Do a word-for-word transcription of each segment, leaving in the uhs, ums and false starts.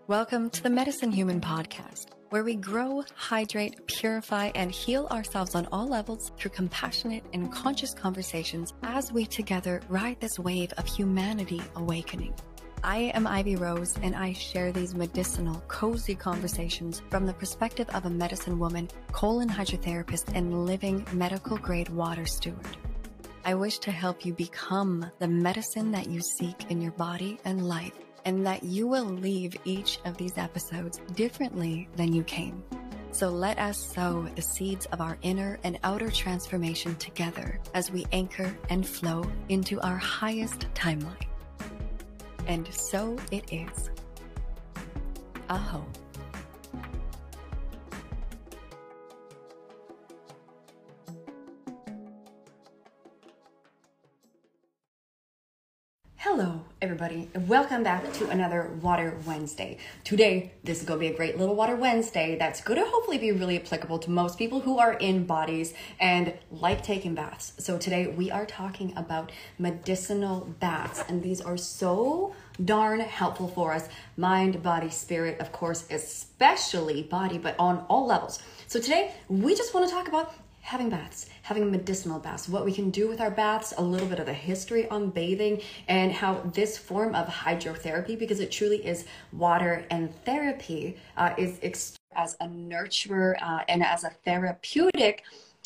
Welcome to the Medicine Human podcast, where we grow, hydrate, purify, and heal ourselves on all levels through compassionate and conscious conversations as we together ride this wave of humanity awakening. I am Ivy Rose, and I share these medicinal, cozy conversations from the perspective of a medicine woman, colon hydrotherapist, and living medical-grade water steward. I wish to help you become the medicine that you seek in your body and life, and that you will leave each of these episodes differently than you came. So let us sow the seeds of our inner and outer transformation together as we anchor and flow into our highest timeline. And so it is. Aho. Hello, everybody, and welcome back to another Water Wednesday. Today, this is going to be a great little Water Wednesday that's going to hopefully be really applicable to most people who are in bodies and like taking baths. So today, we are talking about medicinal baths, and these are so darn helpful for us. Mind, body, spirit, of course, especially body, but on all levels. So today, we just want to talk about having baths, having medicinal baths, what we can do with our baths, a little bit of the history on bathing, and how this form of hydrotherapy, because it truly is water and therapy, uh, is ex- as a nurturer uh, and as a therapeutic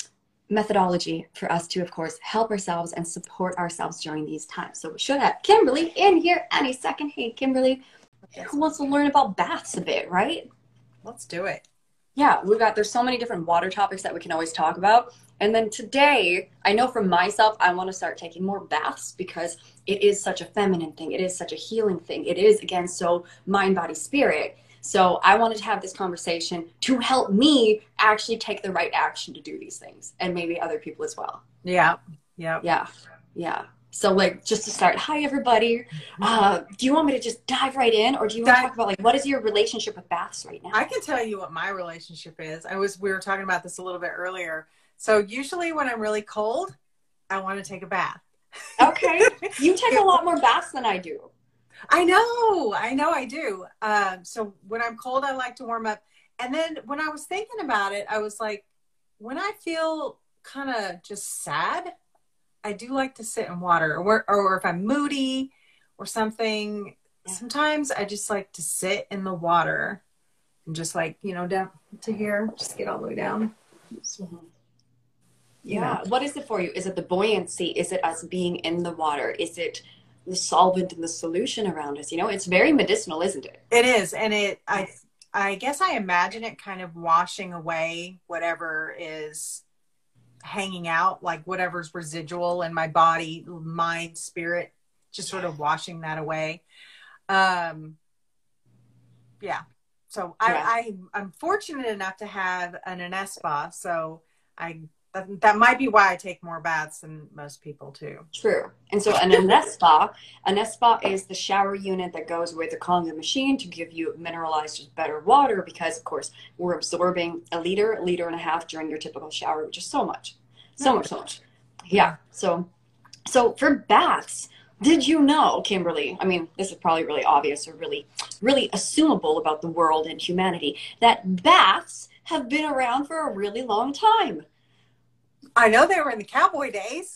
methodology for us to, of course, help ourselves and support ourselves during these times. So we should have Kimberly in here any second. Hey, Kimberly, who wants to learn about baths a bit, right? Let's do it. Yeah, we've got, there's so many different water topics that we can always talk about. And then today, I know for myself, I want to start taking more baths because it is such a feminine thing. It is such a healing thing. It is, again, so mind, body, spirit. So I wanted to have this conversation to help me actually take the right action to do these things, and maybe other people as well. Yeah, yeah. Yeah, yeah. So like, just to start, hi everybody. Uh, do you want me to just dive right in, or do you want to talk about like, what is your relationship with baths right now? I can tell you what my relationship is. I was, we were talking about this a little bit earlier. So usually when I'm really cold, I want to take a bath. Okay. You take a lot more baths than I do. I know, I know I do. Um, so when I'm cold, I like to warm up. And then when I was thinking about it, I was like, when I feel kind of just sad, I do like to sit in water, or, or if I'm moody or something, yeah. Sometimes I just like to sit in the water and just like, you know, down to here, just get all the way down. Mm-hmm. Yeah. What is it for you? Is it the buoyancy? Is it us being in the water? Is it the solvent and the solution around us? You know, it's very medicinal, isn't it? It is. And it, I, I guess I imagine it kind of washing away whatever is hanging out, like whatever's residual in my body, mind, spirit, just sort of washing that away. Um, yeah. So I, yeah. I, I'm fortunate enough to have an Ane spa. So I, that, that might be why I take more baths than most people too. True. And so an Ane spa, Ane spa is the shower unit that goes with the Kangen machine to give you mineralized, just better water, because of course we're absorbing a liter, a liter and a half during your typical shower, which is so much. So much, so much. Yeah. So, so for baths, did you know, Kimberly, I mean, this is probably really obvious or really, really assumable about the world and humanity, that baths have been around for a really long time? I know they were in the cowboy days.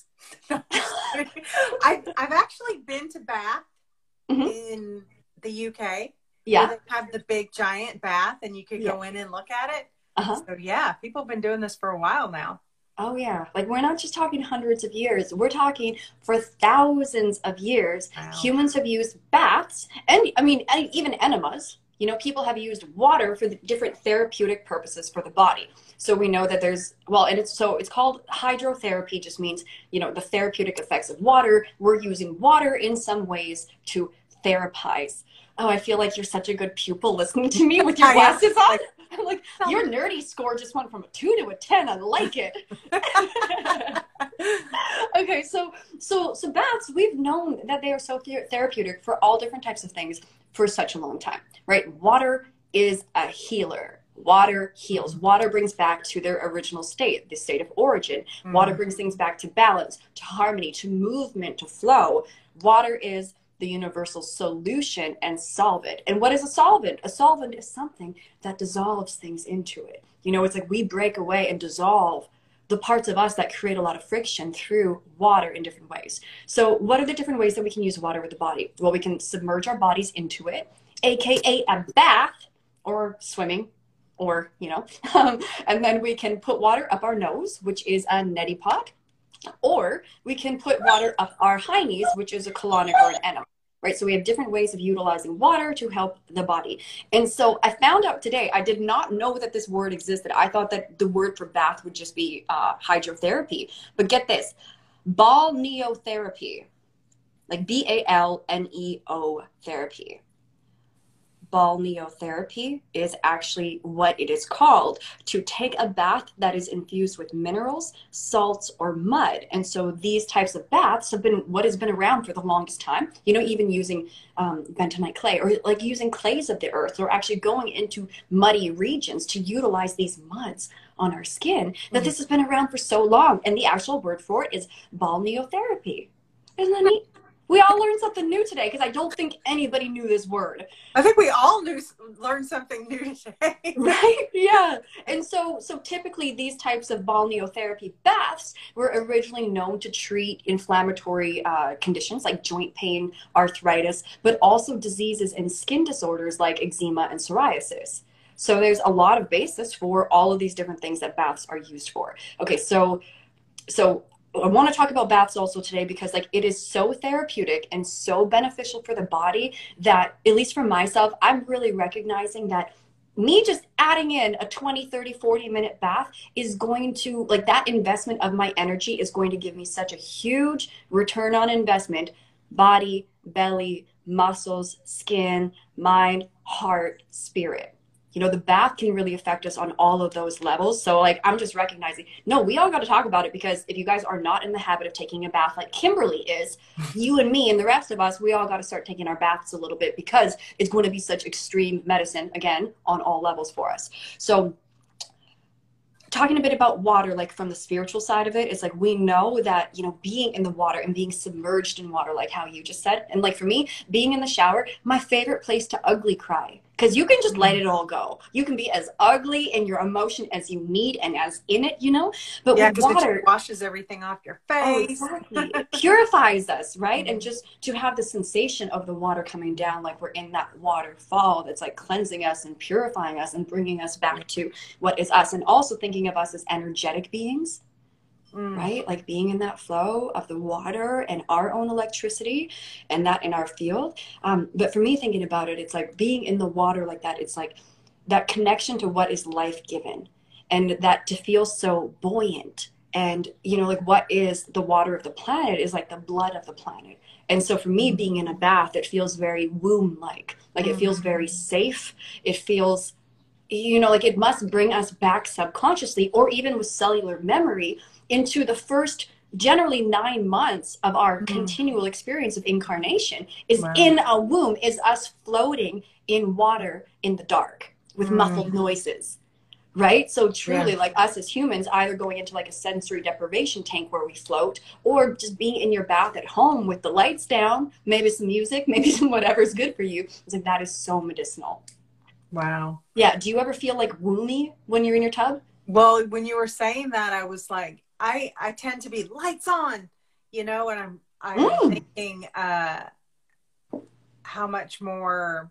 I, I've actually been to Bath mm-hmm. in the U K. Yeah. Where they have the big giant bath and you could yeah. go in and look at it. Uh-huh. So yeah, people have been doing this for a while now. Oh, yeah. Like, we're not just talking hundreds of years. We're talking for thousands of years. Wow. Humans have used baths and, I mean, even enemas. You know, people have used water for the different therapeutic purposes for the body. So we know that there's, well, and it's so it's called hydrotherapy, just means, you know, the therapeutic effects of water. We're using water in some ways to therapize. Oh, I feel like you're such a good pupil listening to me with your glasses on. I'm like, your nerdy score just went from a two to a ten. I like it. Okay, so so so baths, we've known that they are so therapeutic for all different types of things for such a long time, right? Water is a healer. Water heals. Water brings back to their original state, the state of origin. Mm. Water brings things back to balance, to harmony, to movement, to flow. Water is the universal solution and solve it. And what is a solvent? A solvent is something that dissolves things into it. You know, it's like we break away and dissolve the parts of us that create a lot of friction through water in different ways. So what are the different ways that we can use water with the body? Well, we can submerge our bodies into it, A K A a bath or swimming, or, you know, um, and then we can put water up our nose, which is a neti pot, or we can put water up our hineys, which is a colonic or an enema. Right? So we have different ways of utilizing water to help the body. And so I found out today, I did not know that this word existed. I thought that the word for bath would just be uh, hydrotherapy. But get this, balneotherapy, like B A L N E O therapy. Balneotherapy is actually what it is called, to take a bath that is infused with minerals, salts, or mud. And so these types of baths have been what has been around for the longest time, you know, even using um, bentonite clay, or like using clays of the earth, or actually going into muddy regions to utilize these muds on our skin, that this has been around for so long. And the actual word for it is balneotherapy. Isn't that neat? We all learned something new today, because I don't think anybody knew this word. I think we all knew learned something new today. Right? Yeah. And so so typically these types of balneotherapy baths were originally known to treat inflammatory uh, conditions like joint pain, arthritis, but also diseases and skin disorders like eczema and psoriasis. So there's a lot of basis for all of these different things that baths are used for. Okay, so so I want to talk about baths also today, because like it is so therapeutic and so beneficial for the body that, at least for myself, I'm really recognizing that me just adding in a twenty, thirty, forty minute bath is going to, like, that investment of my energy is going to give me such a huge return on investment: body, belly, muscles, skin, mind, heart, spirit. You know, the bath can really affect us on all of those levels. So like, I'm just recognizing, no, we all got to talk about it, because if you guys are not in the habit of taking a bath like Kimberly is, you and me and the rest of us, we all got to start taking our baths a little bit, because it's going to be such extreme medicine, again, on all levels for us. So talking a bit about water, like from the spiritual side of it, it's like, we know that, you know, being in the water and being submerged in water, like how you just said, and like for me, being in the shower, my favorite place to ugly cry, because you can just let it all go. You can be as ugly in your emotion as you need and as in it, you know, but Yeah, with because water, it washes everything off your oh, face. exactly. It purifies us, right? And just to have the sensation of the water coming down, like we're in that waterfall that's like cleansing us and purifying us and bringing us back to what is us. And also thinking of us as energetic beings, mm. right? Like being in that flow of the water and our own electricity and that in our field. Um, but for me, thinking about it, it's like being in the water like that. It's like that connection to what is life-given, and that to feel so buoyant. And, you know, like what is the water of the planet is like the blood of the planet. And so for me, being in a bath, it feels very womb-like. Like it feels very safe. It feels, you know, like it must bring us back subconsciously, or even with cellular memory, into the first generally nine months of our mm-hmm. continual experience of incarnation is wow. in a womb, is us floating in water in the dark with mm. muffled noises. Right? So truly, yeah. like us as humans, either going into like a sensory deprivation tank where we float, or just being in your bath at home with the lights down, maybe some music, maybe some whatever's good for you. It's like, that is so medicinal. Wow. Yeah. Do you ever feel like woomy when you're in your tub? Well, when you were saying that, I was like, I, I tend to be lights on, you know, and I'm, I'm mm. thinking uh, how much more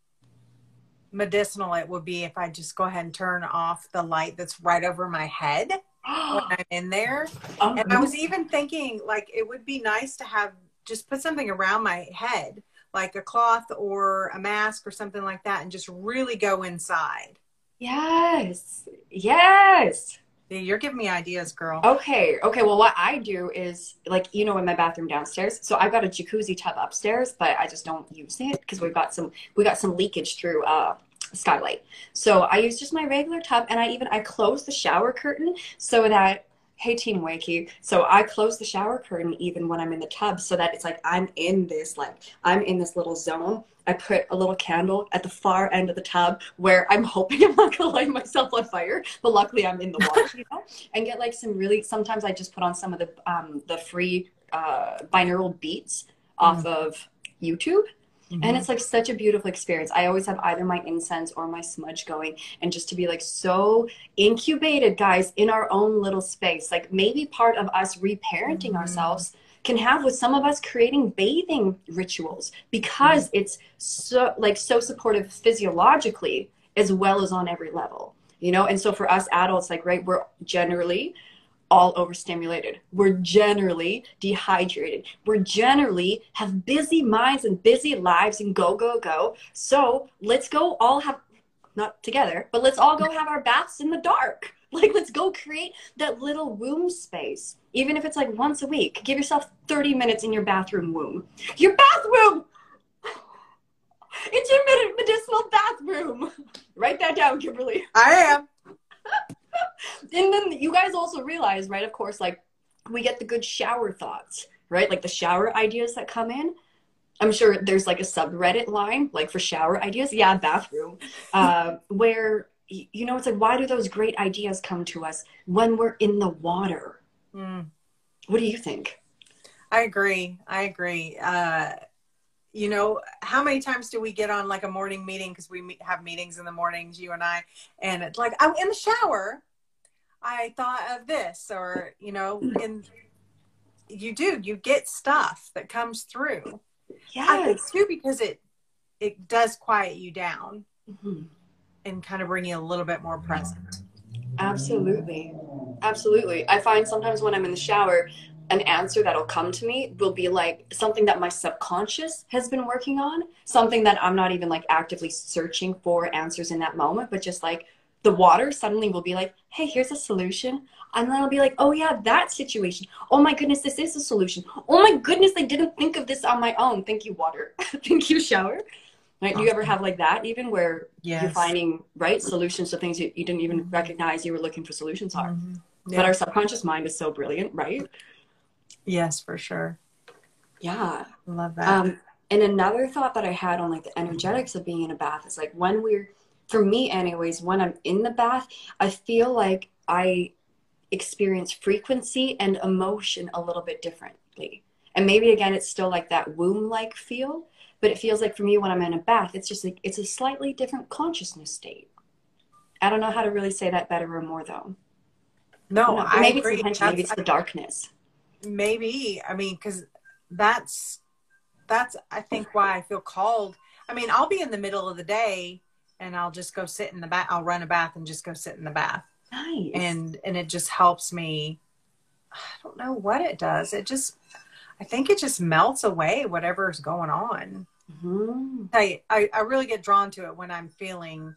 medicinal it would be if I just go ahead and turn off the light that's right over my head when I'm in there. Oh, and I was even thinking, like, it would be nice to have just put something around my head, like a cloth or a mask or something like that, and just really go inside. Yes. Yes. You're giving me ideas, girl. Okay. Okay. Well, what I do is, like, you know, in my bathroom downstairs, so I've got a jacuzzi tub upstairs, but I just don't use it because we've got some, we got some leakage through uh, skylight. So I use just my regular tub, and I even, I close the shower curtain so that, hey, Team Wakey. So I close the shower curtain even when I'm in the tub, so that it's like, I'm in this, like, I'm in this little zone. I put a little candle at the far end of the tub where I'm hoping I'm not going to light myself on fire, but luckily I'm in the water, you know, and get like some really, sometimes I just put on some of the, um, the free, uh, binaural beats off mm. of YouTube. Mm-hmm. And it's like such a beautiful experience. I always have either my incense or my smudge going, and just to be like so incubated, guys, in our own little space. Like maybe part of us reparenting Mm-hmm. ourselves can have with some of us creating bathing rituals, because mm-hmm. it's so like so supportive physiologically as well as on every level, you know? And so for us adults, like, right, we're generally all overstimulated. We're generally dehydrated. We're generally have busy minds and busy lives and go, go, go. So let's go all have, not together, but let's all go have our baths in the dark. Like, let's go create that little womb space. Even if it's like once a week, give yourself thirty minutes in your bathroom womb. Your bathroom! It's your medicinal bathroom. Write that down, Kimberly. I am. And then you guys also realize, right, of course, like, we get the good shower thoughts, right? Like the shower ideas that come in. I'm sure there's like a subreddit line, like for shower ideas. Yeah, bathroom. Uh, where, you know, it's like, why do those great ideas come to us when we're in the water? Mm. What do you think? I agree. I agree. Uh, you know, how many times do we get on like a morning meeting? Because we meet, have meetings in the mornings, you and I, and it's like, I'm in the shower, I thought of this, or, you know, in you do, you get stuff that comes through. Yes. I think too, because it, it does quiet you down mm-hmm. and kind of bring you a little bit more present. Absolutely. Absolutely. I find sometimes when I'm in the shower, an answer that'll come to me will be like something that my subconscious has been working on, something that I'm not even like actively searching for answers in that moment, but just like the water suddenly will be like, hey, here's a solution. And then I'll be like, oh yeah, that situation. Oh my goodness, this is a solution. Oh my goodness, I didn't think of this on my own. Thank you, water. Thank you, shower. Right? Do you ever have like that, even where yes. you're finding, right, solutions to things you, you didn't even recognize you were looking for solutions are? Mm-hmm. Yeah. But our subconscious mind is so brilliant, right? Yes, for sure. Yeah. Love that. Um, and another thought that I had on like the energetics of being in a bath is like, when we're, for me anyways, when I'm in the bath, I feel like I experience frequency and emotion a little bit differently. And maybe again, it's still like that womb-like feel, but it feels like for me when I'm in a bath, it's just like, it's a slightly different consciousness state. I don't know how to really say that better or more though. No, I, I maybe agree. It's intention, maybe it's the darkness. Maybe, I mean, because that's, that's, I think why I feel called. I mean, I'll be in the middle of the day and I'll just go sit in the bath. I'll run a bath and just go sit in the bath. Nice. And, and it just helps me. I don't know what it does. It just, I think it just melts away whatever's going on. Mm-hmm. I, I, I really get drawn to it when I'm feeling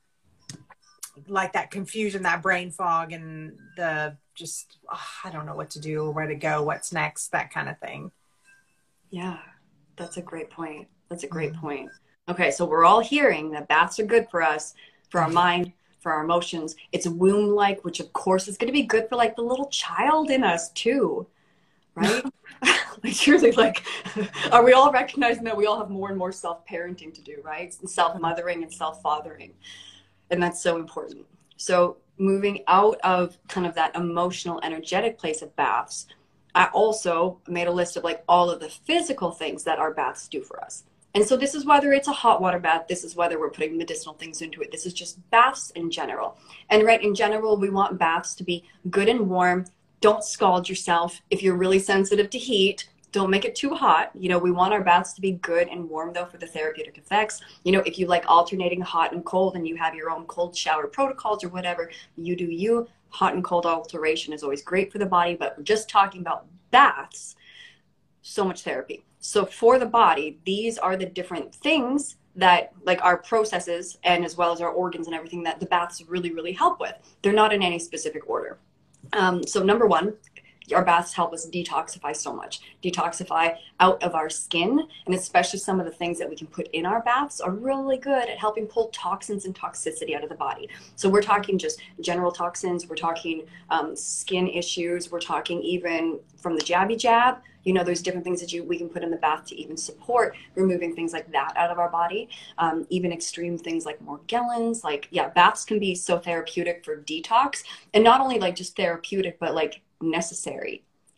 like that confusion, that brain fog, and the just, oh, I don't know what to do, where to go, what's next, that kind of thing. Yeah, that's a great point. That's a great mm-hmm. point. Okay, so we're all hearing that baths are good for us, for our mind, for our emotions. It's womb-like, which of course is going to be good for like the little child in us too, right? Like truly, like, are we all recognizing that we all have more and more self-parenting to do, right? And self-mothering and self-fathering. And that's so important. So moving out of kind of that emotional, energetic place of baths, I also made a list of like all of the physical things that our baths do for us. And so this is whether it's a hot water bath, this is whether we're putting medicinal things into it. This is just baths in general. And right, in general, we want baths to be good and warm. Don't scald yourself. If you're really sensitive to heat, don't make it too hot. You know, we want our baths to be good and warm though for the therapeutic effects. You know, if you like alternating hot and cold and you have your own cold shower protocols or whatever, you do you. Hot and cold alteration is always great for the body, but we're just talking about baths. So much therapy. So for the body, these are the different things that like our processes and as well as our organs and everything that the baths really, really help with. They're not in any specific order. Um, so number one, our baths help us detoxify so much. Detoxify out of our skin, and especially some of the things that we can put in our baths are really good at helping pull toxins and toxicity out of the body. So we're talking just general toxins, we're talking um, skin issues, we're talking even from the jabby jab. You know, there's different things that you we can put in the bath to even support removing things like that out of our body. Um, even extreme things like Morgellons. Like, yeah, baths can be so therapeutic for detox, and not only like just therapeutic, but like necessary.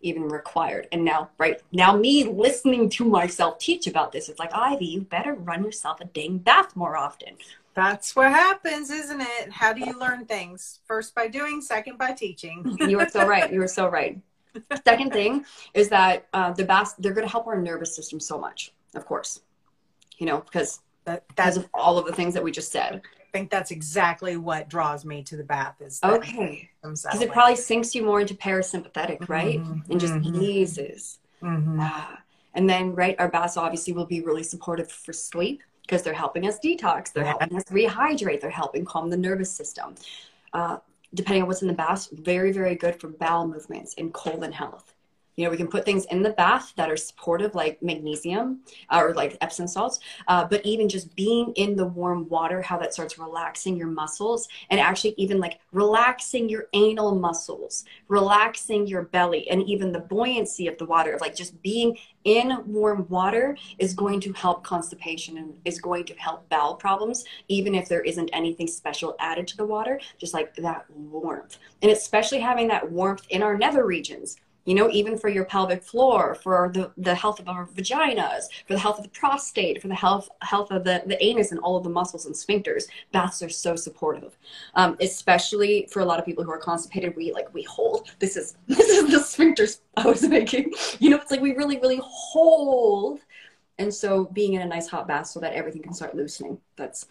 even required. And now, right now, me listening to myself teach about this, it's like, Ivy, you better run yourself a dang bath more often. That's what happens, isn't it? How do you learn things? First by doing, second by teaching. You are so right. You are so right. Second thing is that uh, the baths, they're going to help our nervous system so much, of course, you know, because that, because of all of the things that we just said. I think that's exactly what draws me to the bath is okay, because it probably sinks you more into parasympathetic, right? Mm-hmm. And just mm-hmm. eases. Mm-hmm. Uh, and then, right, our baths obviously will be really supportive for sleep because they're helping us detox. They're yeah. helping us rehydrate. They're helping calm the nervous system. Uh, depending on what's in the bath, very, very good for bowel movements and colon health. You know, we can put things in the bath that are supportive, like magnesium uh, or like Epsom salts, uh, but even just being in the warm water, how that starts relaxing your muscles and actually even like relaxing your anal muscles, relaxing your belly, and even the buoyancy of the water, of like just being in warm water is going to help constipation and is going to help bowel problems, even if there isn't anything special added to the water, just like that warmth. And especially having that warmth in our nether regions. You know, even for your pelvic floor, for the, the health of our vaginas, for the health of the prostate, for the health health of the, the anus and all of the muscles and sphincters, baths are so supportive. Um, especially for a lot of people who are constipated, we like, we hold, this is, this is the sphincters I was making. You know, it's like we really, really hold. And so being in a nice hot bath so that everything can start loosening. That's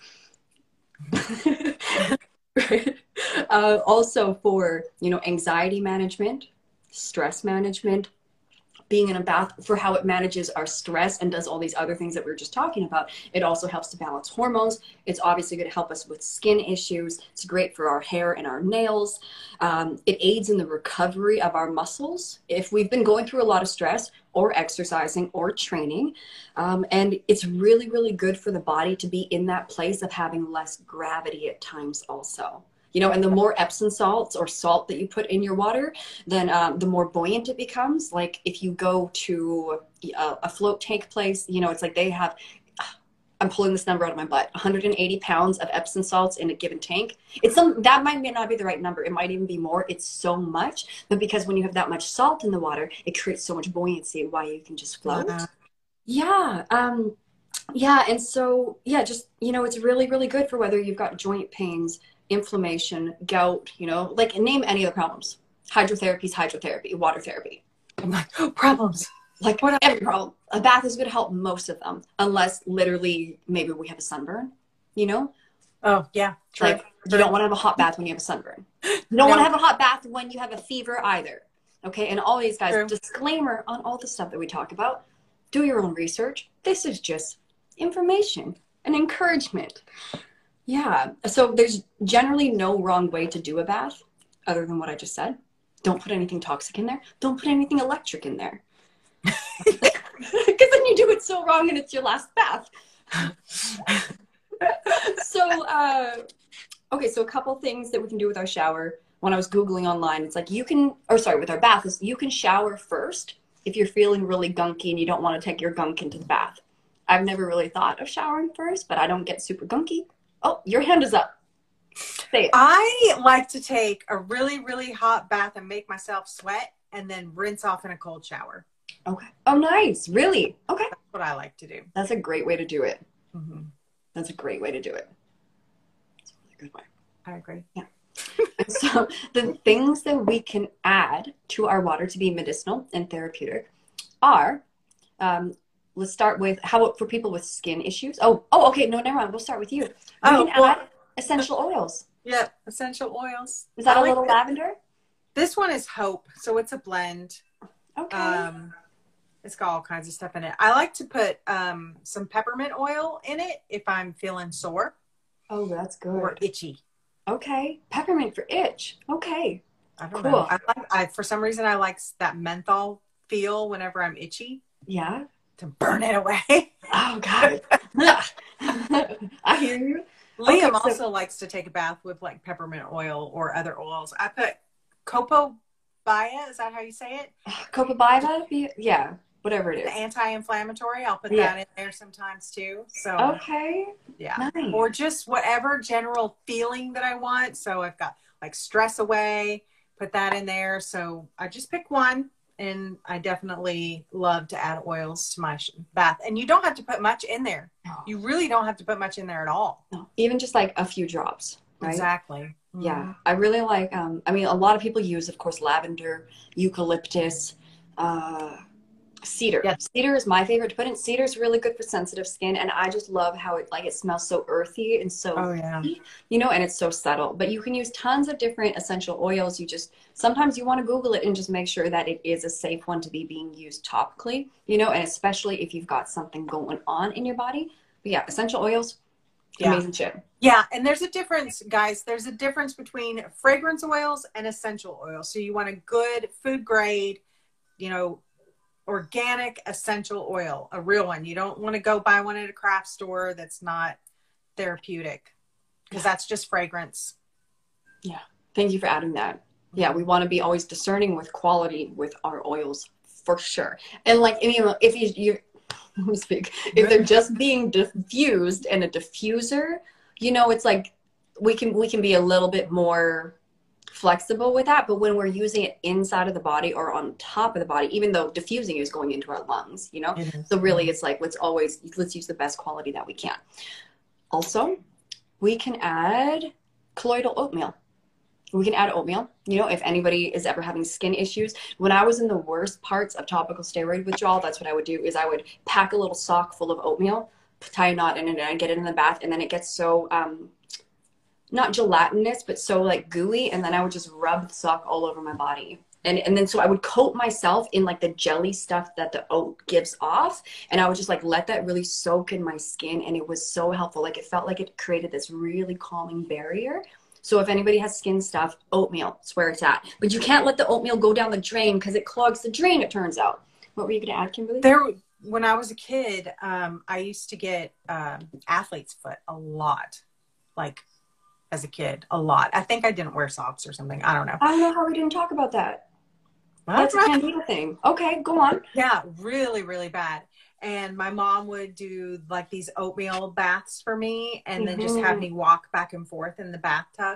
right. Uh, also for, you know, anxiety management, stress management, being in a bath for how it manages our stress and does all these other things that we were just talking about. It also helps to balance hormones. It's obviously going to help us with skin issues. It's great for our hair and our nails. Um, it aids in the recovery of our muscles if we've been going through a lot of stress or exercising or training. Um, and it's really, really good for the body to be in that place of having less gravity at times also. You know, and the more Epsom salts or salt that you put in your water, then um, the more buoyant it becomes. Like if you go to a, a float tank place, you know, it's like they have, I'm pulling this number out of my butt, one hundred eighty pounds of Epsom salts in a given tank. It's some, that might not be the right number. It might even be more. It's so much. But because when you have that much salt in the water, it creates so much buoyancy and why you can just float. Uh-huh. Yeah. Um, yeah. And so, yeah, just, you know, it's really, really good for whether you've got joint pains, inflammation, gout, you know, like name any of the problems. Hydrotherapy is hydrotherapy, water therapy. I'm like, oh, problems. Like what every problem. A bath is going to help most of them, unless literally maybe we have a sunburn, you know? Oh, yeah. True. Like you don't want to have a hot bath when you have a sunburn. You don't no. want to have a hot bath when you have a fever either. Okay. And all these guys, True. Disclaimer on all the stuff that we talk about, do your own research. This is just information and encouragement. Yeah. So there's generally no wrong way to do a bath other than what I just said. Don't put anything toxic in there. Don't put anything electric in there. Because then you do it so wrong and it's your last bath. so, uh, okay. So a couple things that we can do with our shower. When I was Googling online, it's like you can, or sorry, with our bath is you can shower first if you're feeling really gunky and you don't want to take your gunk into the bath. I've never really thought of showering first, but I don't get super gunky. Oh, your hand is up. Say it. I like to take a really, really hot bath and make myself sweat and then rinse off in a cold shower. Okay. Oh, nice. Really? Okay. That's what I like to do. That's a great way to do it. Mm-hmm. That's a great way to do it. That's a really good way. I agree. Yeah. So the things that we can add to our water to be medicinal and therapeutic are, um, let's start with how for people with skin issues. Oh, oh, okay. No, never mind. We'll start with you. We oh, can well, add essential oils. Yeah, essential oils. Is that I a like little this. lavender? This one is Hope, so it's a blend. Okay. Um, it's got all kinds of stuff in it. I like to put um, some peppermint oil in it if I'm feeling sore. Oh, that's good. Or itchy. Okay. Peppermint for itch. Okay. I don't cool. know. I like, I, for some reason, I like that menthol feel whenever I'm itchy. Yeah. To burn it away. Oh, God. I hear you. Liam okay, so, also likes to take a bath with like peppermint oil or other oils. I put copaiba, is that how you say it? Copaiba? Yeah, whatever it is. The anti-inflammatory. I'll put yeah. that in there sometimes too. So okay. Yeah. Nice. Or just whatever general feeling that I want. So I've got like stress away, put that in there. So I just pick one and I definitely love to add oils to my bath. And you don't have to put much in there. You really don't have to put much in there at all. No, even just like a few drops, right? Exactly. Yeah, mm-hmm. I really like, um, I mean, a lot of people use, of course, lavender, eucalyptus, uh, cedar. Yes. Cedar is my favorite to put in. Cedar is really good for sensitive skin, and I just love how it like it smells so earthy and so, oh yeah, you know, and it's so subtle. But you can use tons of different essential oils. You just sometimes you want to Google it and just make sure that it is a safe one to be being used topically, you know, and especially if you've got something going on in your body. But yeah, essential oils, yeah. amazing shit. Yeah, and there's a difference, guys. There's a difference between fragrance oils and essential oils. So you want a good food grade, you know, organic essential oil, a real one. You don't want to go buy one at a craft store that's not therapeutic, because that's just fragrance. Yeah. Thank you for adding that. Yeah, we want to be always discerning with quality with our oils for sure. And like, if you, if you, you let me speak, if they're just being diffused in a diffuser, you know, it's like we can, we can be a little bit more flexible with that. But when we're using it inside of the body or on top of the body, even though diffusing is going into our lungs, you know, so really it's like, let's always, let's use the best quality that we can. Also, we can add colloidal oatmeal. We can add oatmeal, you know, if anybody is ever having skin issues. When I was in the worst parts of topical steroid withdrawal, that's what I would do is I would pack a little sock full of oatmeal, tie a knot in it, and I'd get it in the bath, and then it gets so, um, not gelatinous, but so like gooey, and then I would just rub the sock all over my body. And, and then so I would coat myself in like the jelly stuff that the oat gives off, and I would just like let that really soak in my skin, and it was so helpful. Like it felt like it created this really calming barrier. So if anybody has skin stuff, oatmeal is where it's at. But you can't let the oatmeal go down the drain because it clogs the drain, it turns out. What were you going to add, Kimberly? There, when I was a kid, um, I used to get um, athlete's foot a lot, like as a kid, a lot. I think I didn't wear socks or something. I don't know. I don't know how we didn't talk about that. What? That's a candida thing. Okay, go on. Yeah, really, really bad. And my mom would do like these oatmeal baths for me, and then mm-hmm. just have me walk back and forth in the bathtub.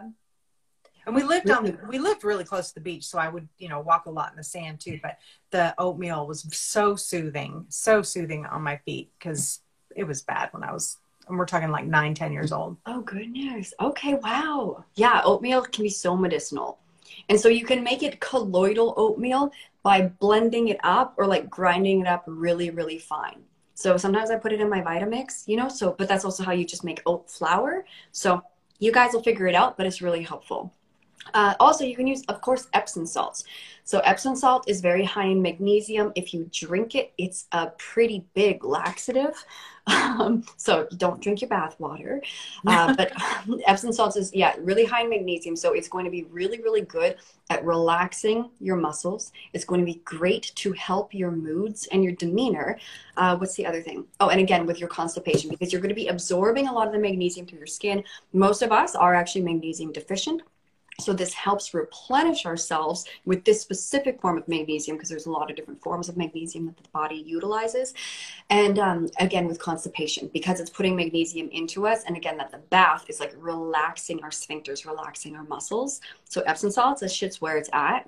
And we lived on the, we lived really close to the beach, so I would, you know, walk a lot in the sand too. But the oatmeal was so soothing, so soothing on my feet, because it was bad when I was, and we're talking like nine, ten years old. Oh goodness. Okay. Wow. Yeah. Oatmeal can be so medicinal. And so you can make it colloidal oatmeal by blending it up or like grinding it up really, really fine. So sometimes I put it in my Vitamix, you know, so, but that's also how you just make oat flour. So you guys will figure it out, but it's really helpful. Uh, also, you can use, of course, Epsom salts. So Epsom salt is very high in magnesium. If you drink it, it's a pretty big laxative. Um, so don't drink your bath water. Uh, but Epsom salts is, yeah, really high in magnesium. So it's going to be really, really good at relaxing your muscles. It's going to be great to help your moods and your demeanor. Uh, what's the other thing? Oh, and again, with your constipation, because you're going to be absorbing a lot of the magnesium through your skin. Most of us are actually magnesium deficient. So this helps replenish ourselves with this specific form of magnesium, because there's a lot of different forms of magnesium that the body utilizes. And um, again, with constipation, because it's putting magnesium into us. And again, that the bath is like relaxing our sphincters, relaxing our muscles. So Epsom salts, this shit's where it's at.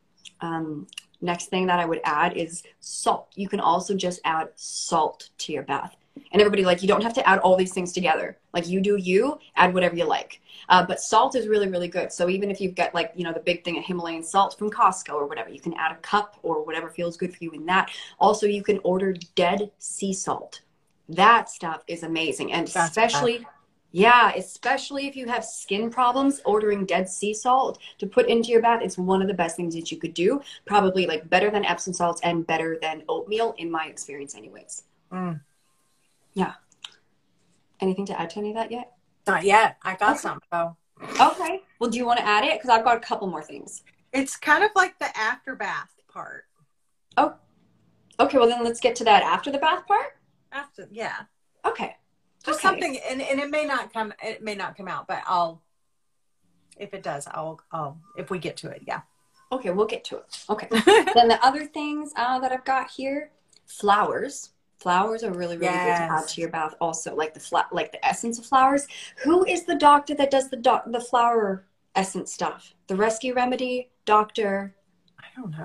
Um, next thing that I would add is salt. You can also just add salt to your bath. And everybody, like, you don't have to add all these things together. Like, you do you, add whatever you like. Uh, but salt is really, really good. So even if you've got, like, you know, the big thing of Himalayan salt from Costco or whatever, you can add a cup or whatever feels good for you in that. Also, you can order Dead Sea salt. That stuff is amazing. And That's especially, bad. yeah, especially if you have skin problems, ordering Dead Sea salt to put into your bath, it's one of the best things that you could do. Probably, like, better than Epsom salts and better than oatmeal in my experience anyways. Mm. Yeah. Anything to add to any of that yet? Not yet. I got okay. some though. Okay. Well, do you want to add it? Because I've got a couple more things. It's kind of like the after bath part. Oh. Okay. Well, then let's get to that after the bath part. After, yeah. Okay. Just okay. something, and, and it may not come. It may not come out, but I'll. If it does, I'll. I'll. If we get to it, yeah. Okay, we'll get to it. Okay. Then the other things uh, that I've got here, flowers. Flowers are really, really yes. good to add to your bath also, like the fla- like the essence of flowers. Who is the doctor that does the doc- the flower essence stuff? The Rescue Remedy doctor? I don't know.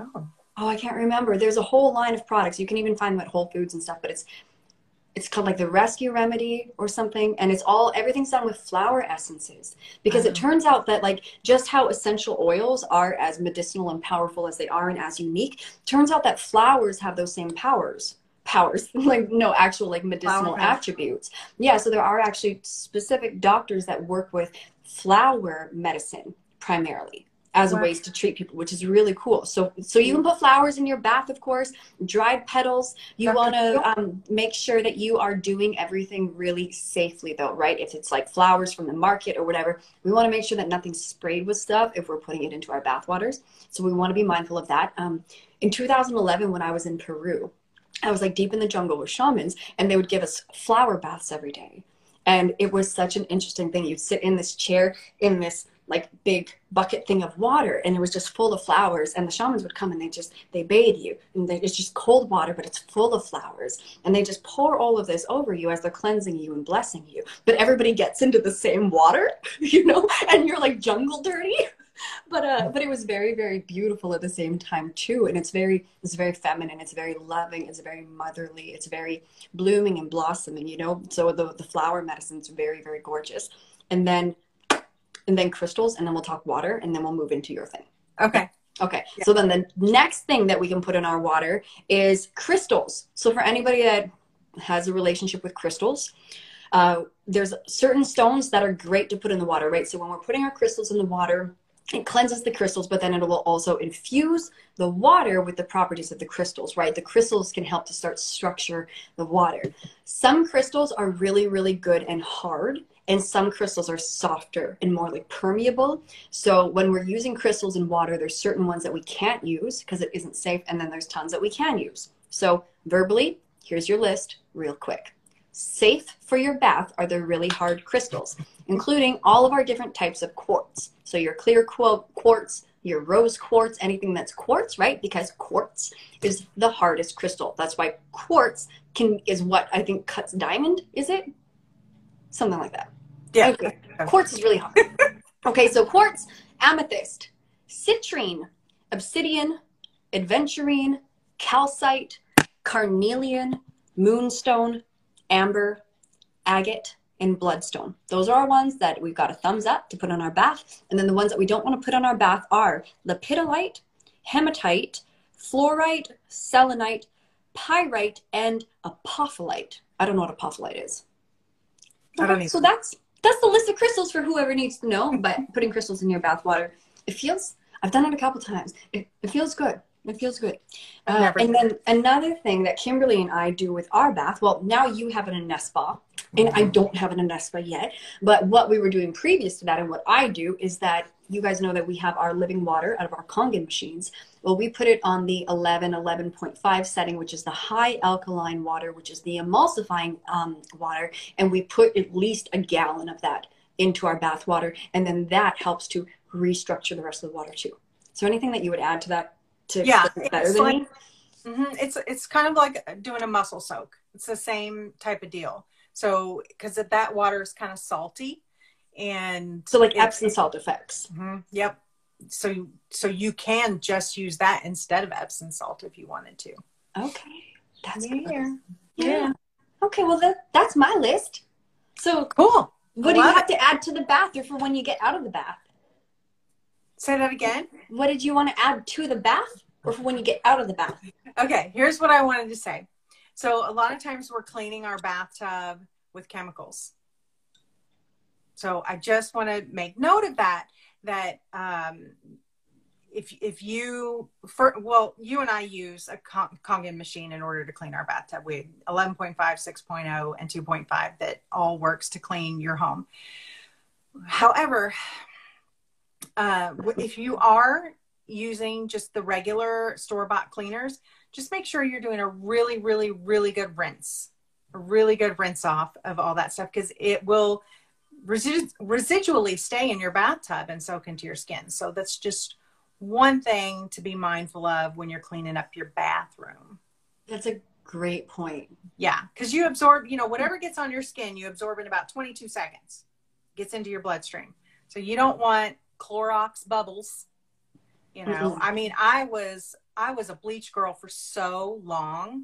Oh, I can't remember. There's a whole line of products. You can even find them at Whole Foods and stuff, but it's it's called like the Rescue Remedy or something, and it's all everything's done with flower essences, because it Um, turns out that like just how essential oils are as medicinal and powerful as they are and as unique, turns out that flowers have those same powers powers like no actual like flower medicinal power. attributes. Yeah, so there are actually specific doctors that work with flower medicine primarily as Wow. ways to treat people, which is really cool. So so you can put flowers in your bath, of course, dried petals. You doctor want to Phil? um, make sure that you are doing everything really safely, though, right? If it's like flowers from the market or whatever, we want to make sure that nothing's sprayed with stuff if we're putting it into our bath waters. So we want to be mindful of that. Um, in two thousand eleven, when I was in Peru, I was like deep in the jungle with shamans, and they would give us flower baths every day. And it was such an interesting thing. You'd sit in this chair in this like big bucket thing of water, and it was just full of flowers, and the shamans would come and they just they bathe you, and they, it's just cold water but it's full of flowers, and they just pour all of this over you as they're cleansing you and blessing you, but everybody gets into the same water, you know, and you're like jungle dirty. But uh but it was very, very beautiful at the same time too, and it's very it's very feminine, it's very loving, it's very motherly, it's very blooming and blossoming, you know. So the the flower medicine's very, very gorgeous. And then and then crystals, and then we'll talk water, and then we'll move into your thing. Okay. Okay. Yeah. So then the next thing that we can put in our water is crystals. So for anybody that has a relationship with crystals, uh, there's certain stones that are great to put in the water, right? So when we're putting our crystals in the water, it cleanses the crystals, but then it will also infuse the water with the properties of the crystals, right? The crystals can help to start structure the water. Some crystals are really, really good and hard, and some crystals are softer and more like permeable. So when we're using crystals in water, there's certain ones that we can't use because it isn't safe, and then there's tons that we can use. So verbally, here's your list real quick. Safe for your bath are the really hard crystals, including all of our different types of quartz. So your clear quartz, your rose quartz, anything that's quartz, right? Because quartz is the hardest crystal. That's why quartz can is what I think cuts diamond, is it? Something like that. Yeah. Okay. Quartz is really hard. Okay, so quartz, amethyst, citrine, obsidian, aventurine, calcite, carnelian, moonstone, amber, agate, and bloodstone. Those are our ones that we've got a thumbs up to put on our bath. And then the ones that we don't want to put on our bath are lepidolite, hematite, fluorite, selenite, pyrite, and apophyllite. I don't know what apophyllite is. I don't Okay, even. so that's that's the list of crystals for whoever needs to know. But putting crystals in your bath water, it feels. I've done it a couple times. It, it feels good. It feels good. I've Uh, never. and then another thing that Kimberly and I do with our bath. Well, now you have an Anespa, and I don't have an Anespa yet. But what we were doing previous to that, and what I do, is that you guys know that we have our living water out of our Kangen machines. Well, we put it on the eleven, eleven point five setting, which is the high alkaline water, which is the emulsifying um, water. And we put at least a gallon of that into our bath water. And then that helps to restructure the rest of the water too. So anything that you would add to that to Yeah, explain it better it's than like me? mhm, it's it's kind of like doing a muscle soak. It's the same type of deal. So because that water is kind of salty, and So like it, Epsom salt effects. mhm, yep. So you so you can just use that instead of Epsom salt if you wanted to. Okay, that's Yeah. good. Yeah. Yeah. Okay, well that that's my list. So Cool. what I do you love have it. to add to the bath or for when you get out of the bath? Say that again. What did you want to add to the bath or for when you get out of the bath? Okay, here's what I wanted to say. So a lot of times we're cleaning our bathtub with chemicals. So I just want to make note of that, that um, if if you, for, well, you and I use a Con- Kangen machine in order to clean our bathtub. We eleven point five, six point oh, and two point five that all works to clean your home. However, uh, if you are using just the regular store-bought cleaners, just make sure you're doing a really, really, really good rinse, a really good rinse off of all that stuff, because it will resi- residually stay in your bathtub and soak into your skin. So that's just one thing to be mindful of when you're cleaning up your bathroom. That's a great point. Yeah, because you absorb, you know, whatever gets on your skin, you absorb in about twenty-two seconds, gets into your bloodstream. So you don't want Clorox bubbles. You know, Mm-mm. I mean, I was I was a bleach girl for so long,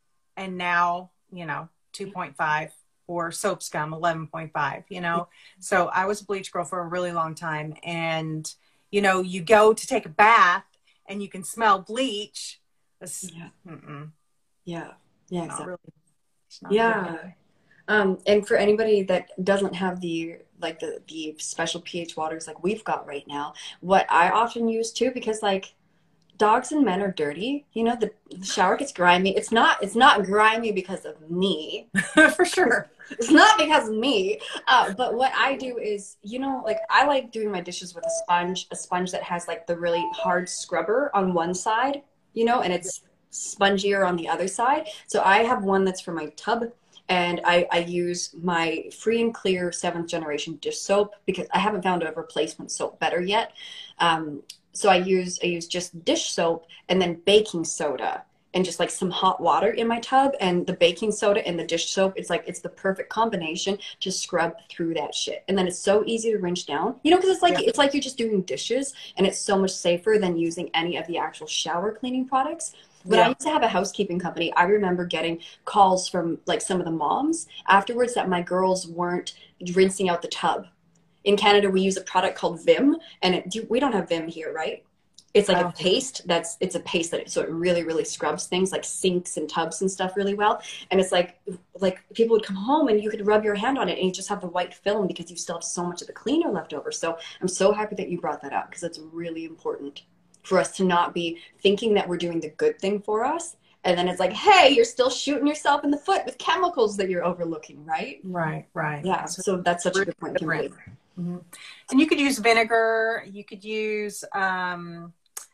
and now, you know, two point five, or soap scum eleven point five, you know? So I was a bleach girl for a really long time. And, you know, you go to take a bath and you can smell bleach. It's, Yeah. mm-mm, Yeah. Yeah. not Exactly. really. It's not a good Yeah. thing. Um, and for anybody that doesn't have the like the the special pH waters like we've got right now, what I often use too, because like dogs and men are dirty, you know, the, the shower gets grimy. It's not it's not grimy because of me. For sure. It's not because of me. Uh, but what I do is, you know, like I like doing my dishes with a sponge, a sponge that has like the really hard scrubber on one side, you know, and it's spongier on the other side. So I have one that's for my tub, and I, I use my free and clear seventh generation dish soap because I haven't found a replacement soap better yet. Um, so I use I use just dish soap and then baking soda and just like some hot water in my tub, and the baking soda and the dish soap. It's like it's the perfect combination to scrub through that shit. And then it's so easy to rinse down, you know, because it's like Yeah. it's like you're just doing dishes, and it's so much safer than using any of the actual shower cleaning products. When I Yeah. used to have a housekeeping company, I remember getting calls from like some of the moms afterwards that my girls weren't rinsing out the tub. In Canada, we use a product called Vim, and it, do, we don't have Vim here, right? It's like I a don't think paste that's it's a paste that so it really really scrubs things like sinks and tubs and stuff really well. And it's like like people would come home and you could rub your hand on it and you just have the white film because you still have so much of the cleaner left over. So I'm so happy that you brought that up because it's really important for us to not be thinking that we're doing the good thing for us, and then it's like, hey, you're still shooting yourself in the foot with chemicals that you're overlooking, right? Right, right. Yeah, So so that's such a really good point, different. Kimberly. Mhm. And you could use vinegar. You could use um,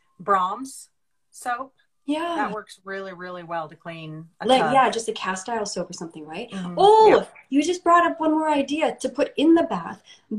Brahms soap. Yeah. That works really, really well to clean a Like, tub. yeah, just a cast iron soap or something, right? Mhm. Oh, Yeah. you just brought up one more idea to put in the bath.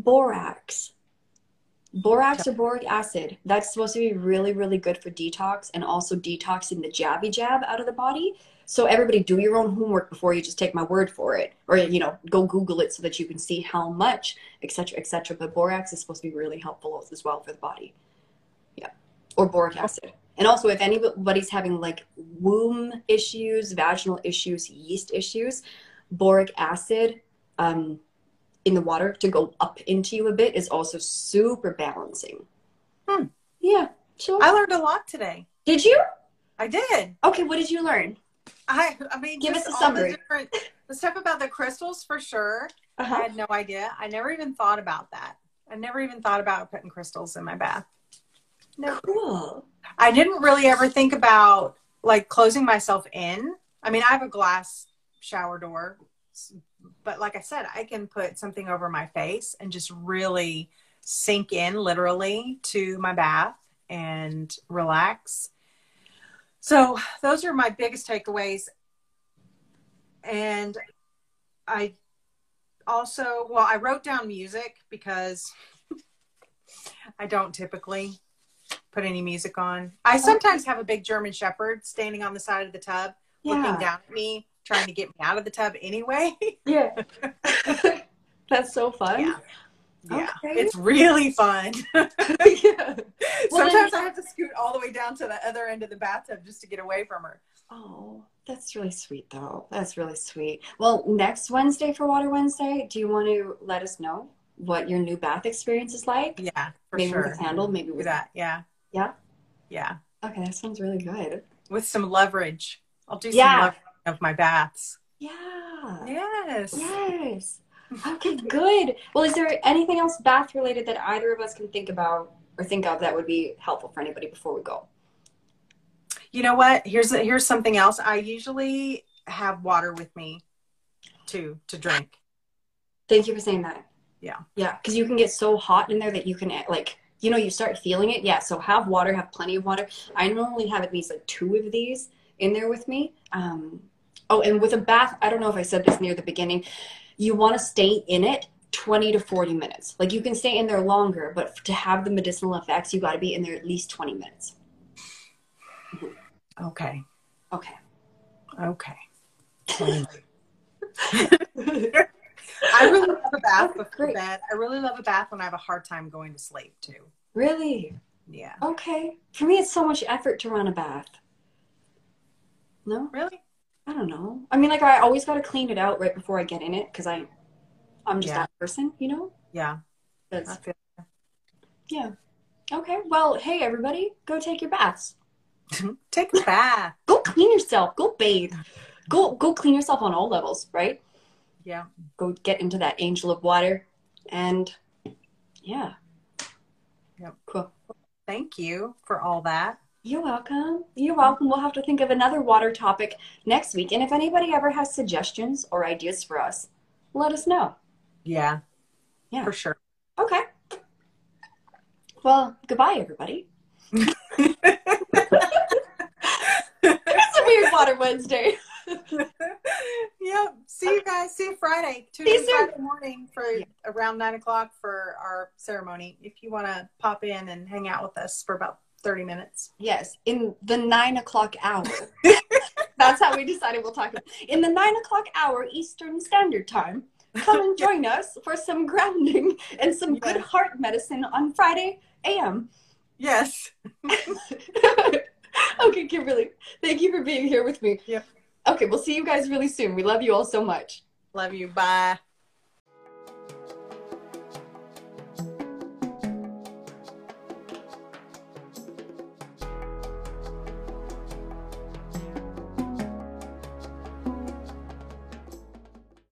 Borax. Borax or boric acid. That's supposed to be really, really good for detox and also detoxing the jabby jab out of the body. So everybody do your own homework before you just take my word for it. Or, you know, go Google it so that you can see how much, et cetera, et cetera. But borax is supposed to be really helpful as well for the body. Yeah. Or boric acid. And also, if anybody's having like womb issues, vaginal issues, yeast issues, boric acid um, in the water to go up into you a bit is also super balancing. Hmm. Yeah, sure. I learned a lot today. Did you? I did. Okay, what did you learn? I, I mean, Give just us a all summary. the different, the stuff about the crystals for sure. Uh-huh. I had no idea. I never even thought about that. I never even thought about putting crystals in my bath. No. Cool. I didn't really ever think about like closing myself in. I mean, I have a glass shower door, but like I said, I can put something over my face and just really sink in literally to my bath and relax. So those are my biggest takeaways. And I also, well, I wrote down music because I don't typically put any music on. I sometimes have a big German Shepherd standing on the side of the tub, Yeah. looking down at me, trying to get me out of the tub anyway. Yeah. That's so fun. Yeah. Yeah. Okay. It's really fun. Yeah. Well, Sometimes then- I have to scoot all the way down to the other end of the bathtub just to get away from her. Oh, that's really sweet, though. That's really sweet. Well, next Wednesday for Water Wednesday, do you want to let us know what your new bath experience is like? Yeah, for Maybe sure. with a candle, maybe Do with that. Yeah. Yeah. Yeah. Okay, that sounds really good. With some leverage. I'll do some Yeah. leverage of my baths. Yeah. Yes. Yes. Okay, good. Well, is there anything else bath related that either of us can think about or think of that would be helpful for anybody before we go? You know what? Here's here's something else. I usually have water with me too to drink. Thank you for saying that. Yeah. Yeah, because you can get so hot in there that you can, like, you know, you start feeling it. Yeah, so have water, have plenty of water. I normally have at least like two of these in there with me. Um, oh, and with a bath, I don't know if I said this near the beginning, you want to stay in it twenty to forty minutes. Like, you can stay in there longer, but to have the medicinal effects, you got to be in there at least twenty minutes. Okay. Okay. Okay. I really love a bath before Great. bed. I really love a bath when I have a hard time going to sleep too. Really? Yeah. Okay. For me, it's so much effort to run a bath. No? Really? I don't know. I mean, like, I always got to clean it out right before I get in it because I, I'm just Yeah. that person, you know? Yeah. I 'Cause- feel yeah. Okay. Well, hey, everybody, go take your baths. take a bath. Go clean yourself. Go bathe. Go go clean yourself on all levels, right? Yeah. Go get into that angel of water. And yeah. Yep. Cool. Thank you for all that. You're welcome. You're welcome. We'll have to think of another water topic next week. And if anybody ever has suggestions or ideas for us, let us know. Yeah. Yeah. For sure. Okay. Well, goodbye, everybody. It's a weird Water Wednesday. Yep. See you guys. See you Friday. Tune See you in soon. Friday morning for Yeah. around nine o'clock for our ceremony. If you want to pop in and hang out with us for about thirty minutes. Yes, in the nine o'clock hour. That's how we decided we'll talk about. In the nine o'clock hour Eastern Standard Time, come and join us for some grounding and some good Yes. heart medicine on Friday A M Yes. Okay, Kimberly, thank you for being here with me. Yep. Okay, we'll see you guys really soon. We love you all so much. Love you. Bye.